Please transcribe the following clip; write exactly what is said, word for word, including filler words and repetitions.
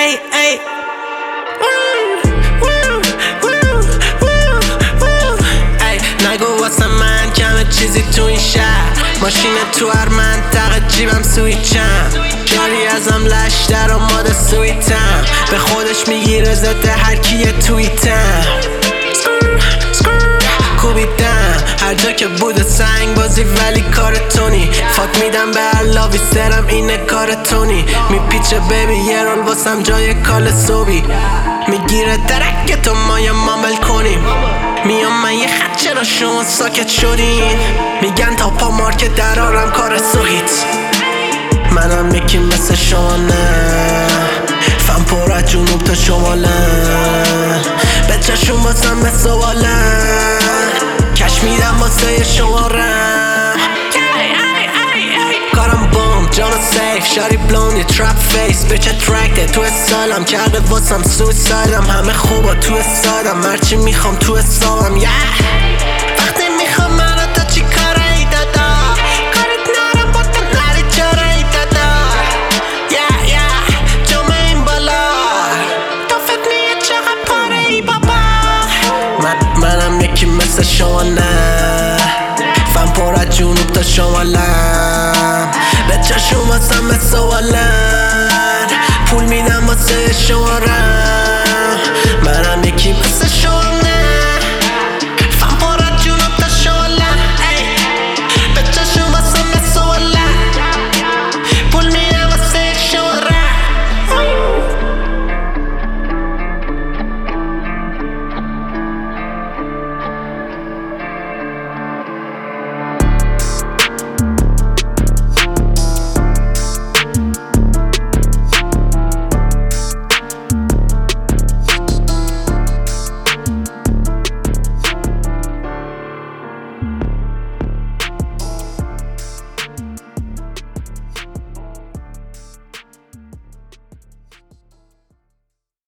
ای ای نگو واسه من کمه چیزی تو این شهر، ماشین تو هر منطقه جیبم سویچم، جاری ازم لش در آماده سویتم، به خودش میگیره ضد هر کی تویتم، کوبیدم هر جا که بوده سنگ بازی ولی کار تونی، فاک میدم به هر لاوی سرم اینه کار تونی، میپیچه بیبی یه رول واسم جای کال صوبی، میگیره درک تو مایا مامل کنیم، میام من یه خط چرا شما ساکت شدین، میگن تا پا مارکت درارم کار سوهیت، منم یکی مثل شما نه، فهم پر از جنوب تا شمالن، به چشون واسم به سوالن، کش میدم واسه شما رم، کارم بوم جانا سیف شاری بلون یه ترپ فیس، بچه ترکته تو سالم کرده واسم سویسایدم، همه خوبا تو سایدم هرچی میخوام تو حسابم yeah. وقتی میخوام